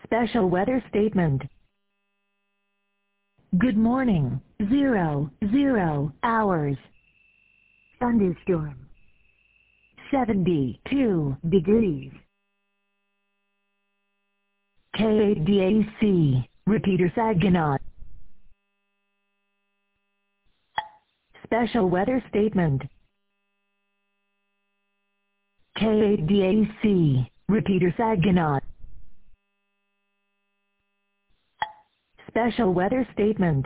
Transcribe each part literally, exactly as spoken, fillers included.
Special weather statement. Good morning, zero, zero, hours. Thunderstorm. seventy-two degrees. K A D A C, repeater Saginaw. Special weather statement. K A D A C, repeater Saginaw. Special weather statement.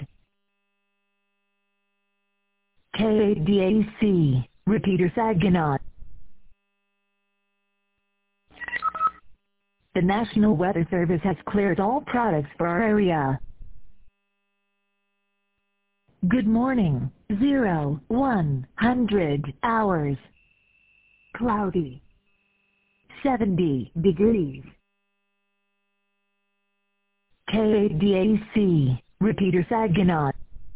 K A D A C, repeater Saginaw. The National Weather Service has cleared all products for our area. Good morning, zero, one hundred hours. Cloudy. seventy degrees. K A D A C, repeater Saginaw.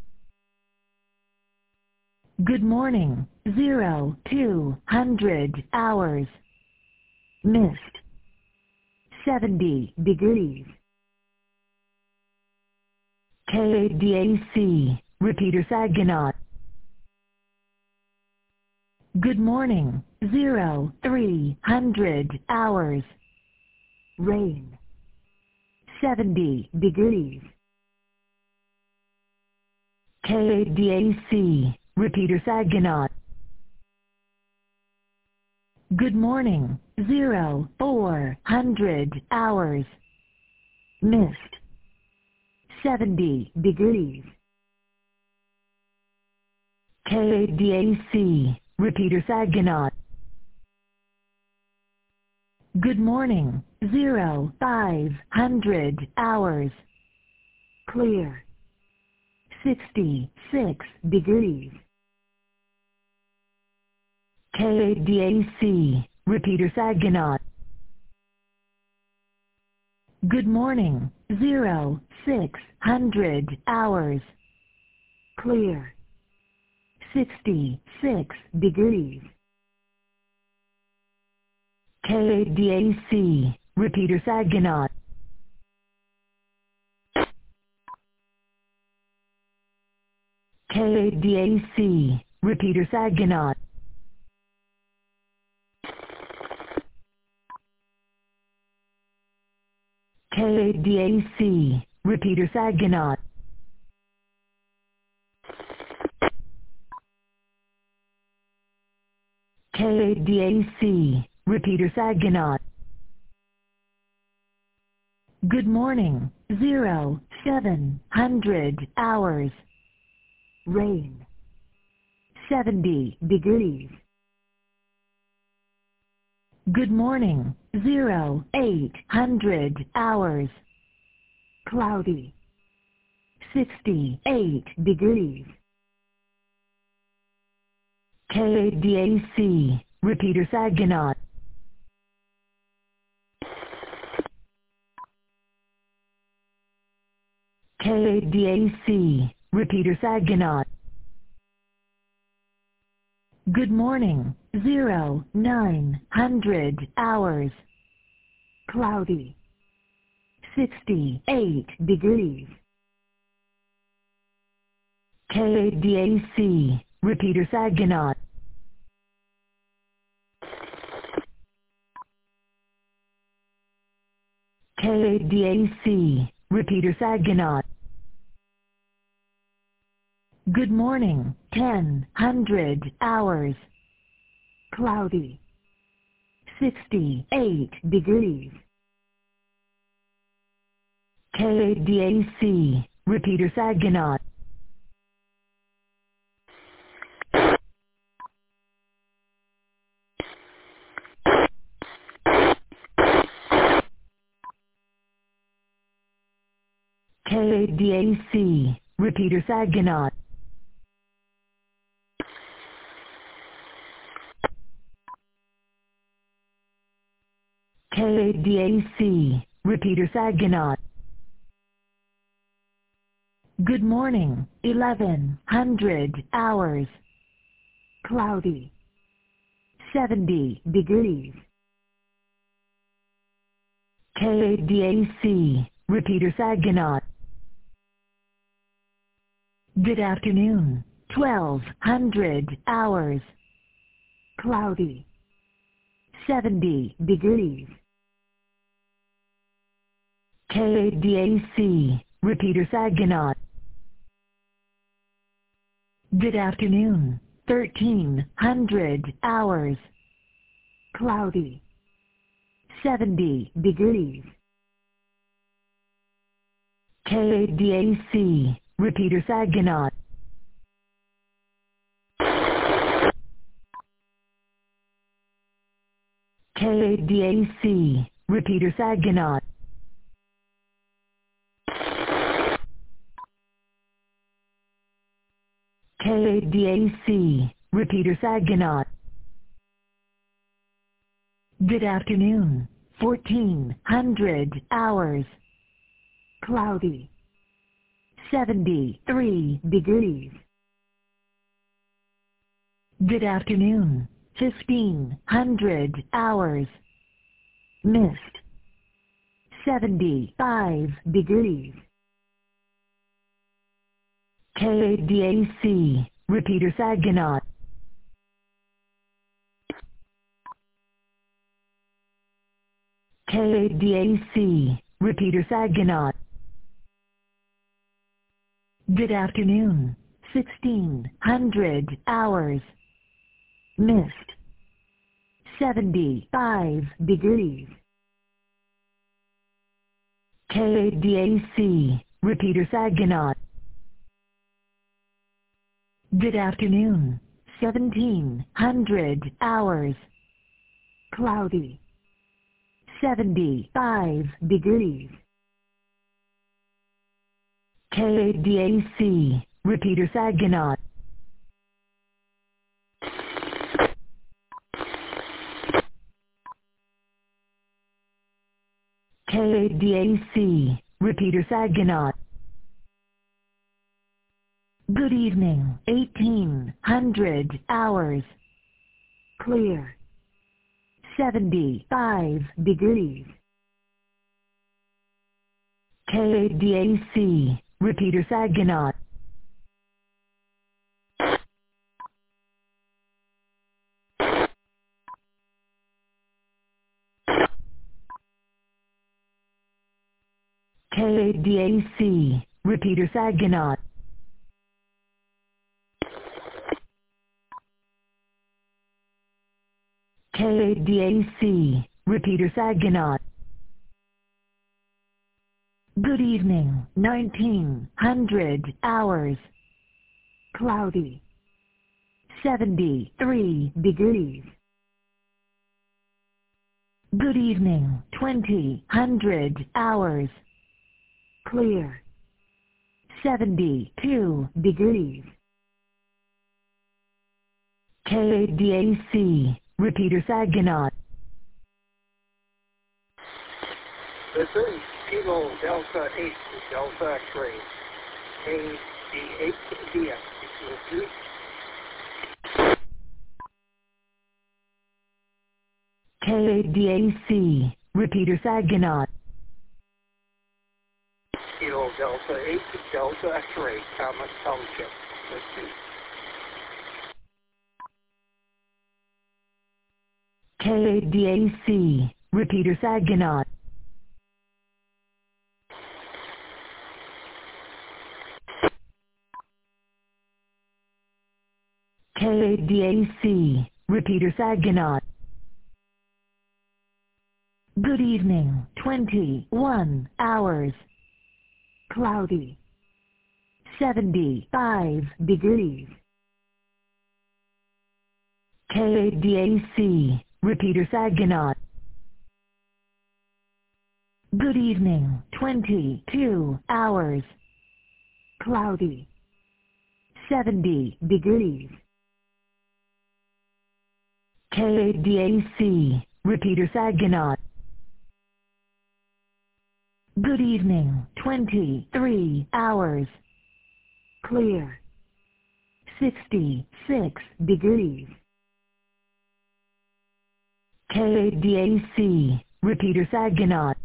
Good morning, zero, two hundred hours. Mist. seventy degrees. K A D A C, repeater Saginaw. Good morning, zero, three hundred hours. Rain. seventy degrees. K A D A C, repeater Saginaw. Good morning, zero, four hundred hours. Mist. seventy degrees. K A D A C, repeater Saginaw. Good morning, zero, five hundred hours. Clear. sixty-six degrees. K A D A C, repeater Saginaw. Good morning, zero, six hundred hours. Clear. sixty-six degrees. K A D A C, repeater Saginaw. K A D A C, repeater Saginaw. K A D A C, repeater Saginaw. K A D A C, repeater Saginaw. Good morning, zero, seven hundred hours. Rain. seventy degrees. Good morning, zero, eight hundred hours. Cloudy. sixty-eight degrees. K A D A C, repeater Saginaw. K A D A C, repeater Saginaw. Good morning, zero, nine hundred hours. Cloudy. sixty-eight degrees. K A D A C, repeater Saginaw. K A D A C, repeater Saginaw. Good morning, ten hundred hours. Cloudy. sixty-eight degrees. K A D A C, repeater Saginaw. K A D A C, repeater Saginaw. K A D A C, repeater Saginaw. Good morning, eleven hundred hours. Cloudy. seventy degrees. K K D A C, repeater Saginaw. Good afternoon, twelve hundred hours. Cloudy. seventy degrees. K D A C, repeater Saginaw. Good afternoon, thirteen hundred hours. Cloudy. seventy degrees. K D A C, repeater Saginaw. K D A C, repeater Saginaw. K D A C, repeater Saginaw. Good afternoon, fourteen hundred hours. Cloudy. seventy-three degrees. Good afternoon, fifteen hundred hours. Mist. seventy-five degrees. K D A C, repeater Saginaw. K D A C, repeater Saginaw. Good afternoon, sixteen hundred hours. Mist. seventy-five degrees. K D A C, repeater Saginaw. Good afternoon, seventeen hundred hours. Cloudy. seventy-five degrees. K D A C, repeater Saginaw. K D A C, repeater Saginaw. Good evening, eighteen hundred hours. Clear. seventy-five degrees. K D A C, repeater Saginaw. K D A C, repeater Saginaw. K D A C, repeater Saginaw. Good evening, nineteen hundred hours. Cloudy. seventy-three degrees. Good evening, twenty hundred hours. Clear. seventy-two degrees. K D A C, repeater Saginaw. This is Kilo Delta eight, Delta X-ray, K D eight D S. K D A C, repeater Saginaw. Kilo Delta eight, Delta X-ray, Thomas Township. Let's see. K D A C, repeater Saginaw. K D A C, repeater Saginaw. Good evening, twenty-one hours. Cloudy. seventy-five degrees. K D A C, repeater Saginaw. Good evening, twenty-two hours. Cloudy. seventy degrees. K D A C, repeater Saginaw. Good evening, twenty-three hours. Clear. sixty-six degrees. K D A C, repeater Saginaw.